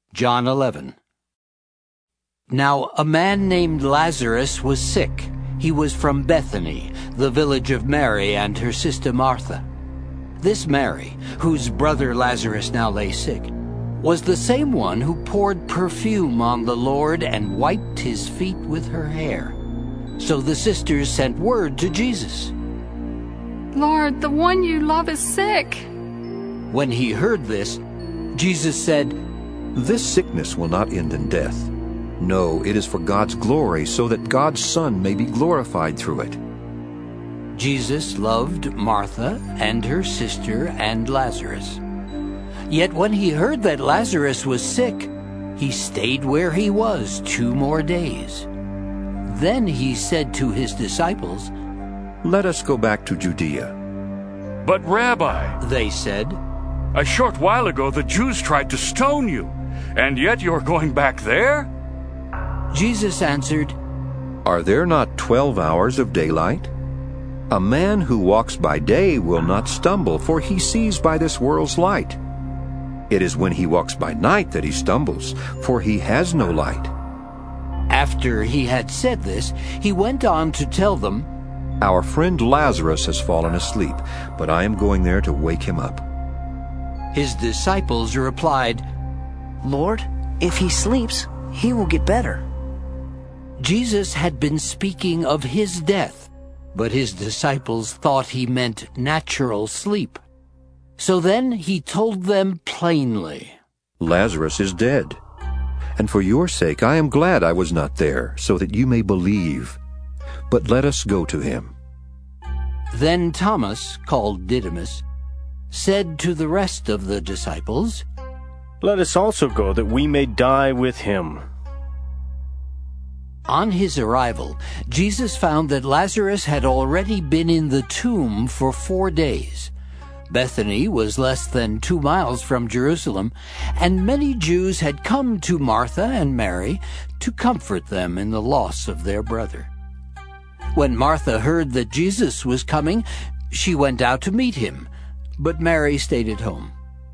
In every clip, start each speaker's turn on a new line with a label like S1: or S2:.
S1: John 11. Now a man named Lazarus was sick. He was from Bethany, the village of Mary and her sister Martha. This Mary, whose brother Lazarus now lay sick, was the same one who poured perfume on the Lord and wiped his feet with her hair. So the sisters sent word to Jesus.
S2: "Lord, the one you love is sick."
S1: When he heard this, Jesus said,
S3: "This sickness will not end in death. No, it is for God's glory, so that God's Son may be glorified through it."
S1: Jesus loved Martha and her sister and Lazarus. Yet when he heard that Lazarus was sick, he stayed where he was 2 more days. Then he said to his disciples,
S3: "Let us go back to Judea."
S4: "But Rabbi,"
S1: they said,
S4: "a short while ago the Jews tried to stone you, and yet you're going back there?"
S1: Jesus answered,
S3: "Are there not 12 hours of daylight? A man who walks by day will not stumble, for he sees by this world's light. It is when he walks by night that he stumbles, for he has no light."
S1: After he had said this, he went on to tell them,
S3: "Our friend Lazarus has fallen asleep, but I am going there to wake him up."
S1: His disciples replied,
S5: "Lord, if he sleeps, he will get better."
S1: Jesus had been speaking of his death, but his disciples thought he meant natural sleep. So then he told them plainly,
S3: "Lazarus is dead. And for your sake I am glad I was not there, so that you may believe. But let us go to him."
S1: Then Thomas, called Didymus, said to the rest of the disciples,
S6: "Let us also go, that we may die with him."
S1: On his arrival, Jesus found that Lazarus had already been in the tomb for 4 days. Bethany was less than 2 miles from Jerusalem, and many Jews had come to Martha and Mary to comfort them in the loss of their brother. When Martha heard that Jesus was coming, she went out to meet him, but Mary stayed at home.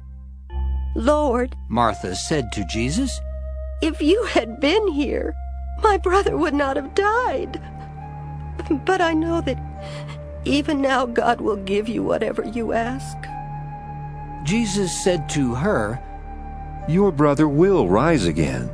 S7: "Lord,"
S1: Martha said to Jesus,
S7: "if you had been here, my brother would not have died. But I know that even now God will give you whatever you ask."
S1: Jesus said to her,
S3: "Your brother will rise again."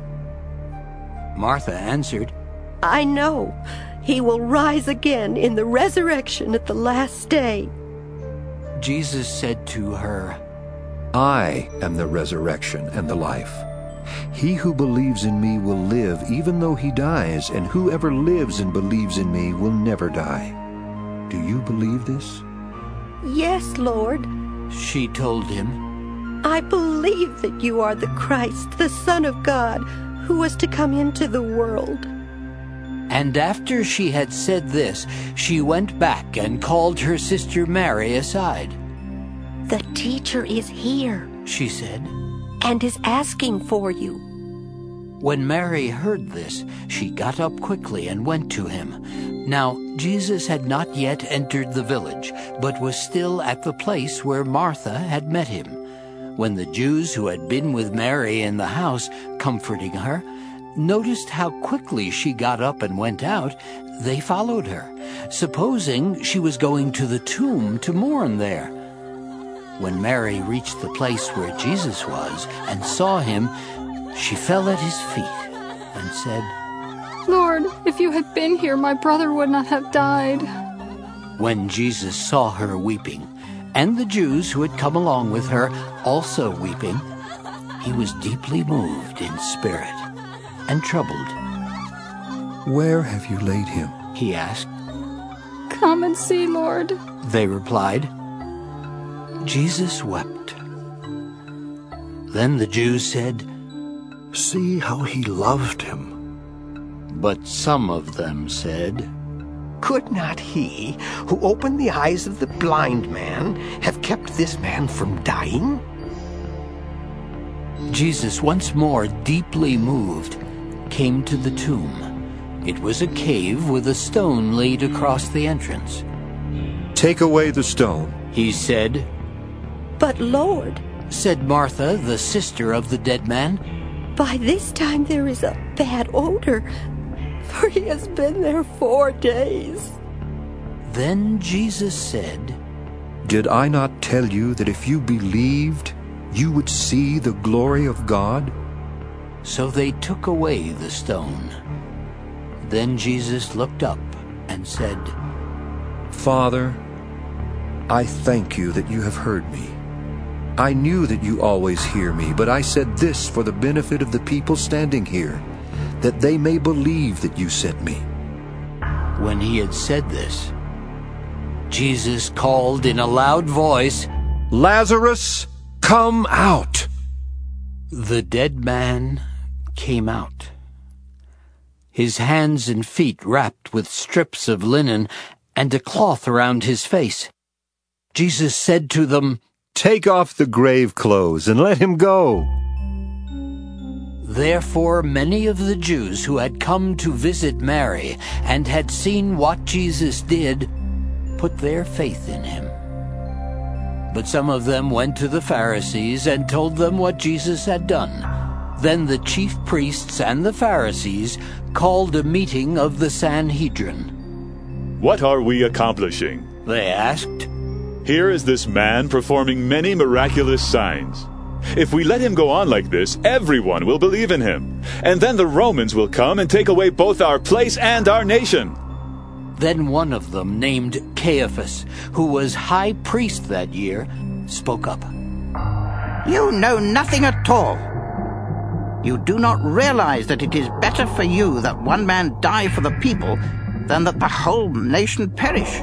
S1: Martha answered,
S7: "I know he will rise again in the resurrection at the last day."
S1: Jesus said to her,
S3: "I am the resurrection and the life. He who believes in me will live even though he dies, and whoever lives and believes in me will never die. Do you believe this?"
S7: "Yes, Lord,"
S1: she told him.
S7: "I believe that you are the Christ, the Son of God, who was to come into the world."
S1: And after she had said this, she went back and called her sister Mary aside.
S7: "The teacher is here,"
S1: she said,
S7: "and is asking for you."
S1: When Mary heard this, she got up quickly and went to him. Now Jesus had not yet entered the village, but was still at the place where Martha had met him. When the Jews who had been with Mary in the house, comforting her, noticed how quickly she got up and went out, they followed her, supposing she was going to the tomb to mourn there. When Mary reached the place where Jesus was and saw him, she fell at his feet and said,
S2: "Lord, if you had been here, my brother would not have died."
S1: When Jesus saw her weeping, and the Jews who had come along with her also weeping, he was deeply moved in spirit and troubled.
S3: "Where have you laid him?"
S1: he asked.
S2: "Come and see, Lord,"
S1: they replied. Jesus wept. Then the Jews said,
S8: "See how he loved him."
S1: But some of them said,
S8: "Could not he who opened the eyes of the blind man have kept this man from dying?"
S1: Jesus, once more deeply moved, came to the tomb. It was a cave with a stone laid across the entrance.
S3: "Take away the stone,"
S1: he said.
S7: "But Lord,"
S1: said Martha, the sister of the dead man,
S7: By this time there is a bad odor, for he has been there 4 days."
S1: Then Jesus said,
S3: Did I not tell you that if you believed, you would see the glory of God?
S1: So they took away the stone. Then Jesus looked up and said,
S3: Father, I thank you that you have heard me. I knew that you always hear me, but I said this for the benefit of the people standing here, that they may believe that you sent me.
S1: When he had said this, Jesus called in a loud voice,
S3: Lazarus, come out!
S1: The dead man came out, his hands and feet wrapped with strips of linen and a cloth around his face. Jesus said to them,
S3: Take off the grave clothes and let him go.
S1: Therefore many of the Jews who had come to visit Mary and had seen what Jesus did put their faith in him. But some of them went to the Pharisees and told them what Jesus had done. Then the chief priests and the Pharisees called a meeting of the Sanhedrin.
S9: "What are we accomplishing?"
S1: they asked.
S9: "Here is this man performing many miraculous signs. If we let him go on like this, everyone will believe in him. And then the Romans will come and take away both our place and our nation."
S1: Then one of them, named Caiaphas, who was high priest that year, spoke up.
S10: "You know nothing at all. You do not realize that it is better for you that one man die for the people than that the whole nation perish."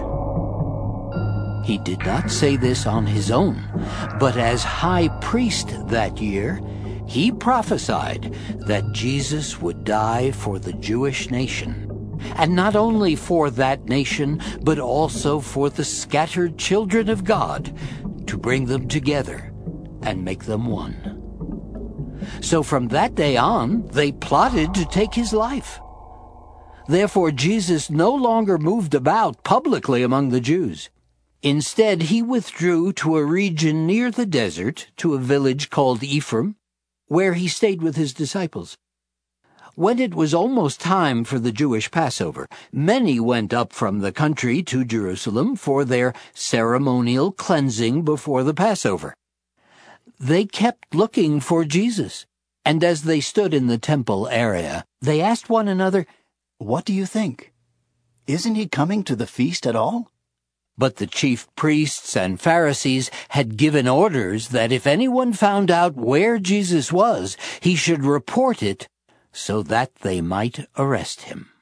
S1: He did not say this on his own, but as high priest that year, he prophesied that Jesus would die for the Jewish nation, and not only for that nation, but also for the scattered children of God, to bring them together and make them one. So from that day on, they plotted to take his life. Therefore Jesus no longer moved about publicly among the Jews. Instead, he withdrew to a region near the desert, to a village called Ephraim, where he stayed with his disciples. When it was almost time for the Jewish Passover, many went up from the country to Jerusalem for their ceremonial cleansing before the Passover. They kept looking for Jesus, and as they stood in the temple area, they asked one another,
S11: "What do you think? Isn't he coming to the feast at all?"
S1: But the chief priests and Pharisees had given orders that if anyone found out where Jesus was, he should report it so that they might arrest him.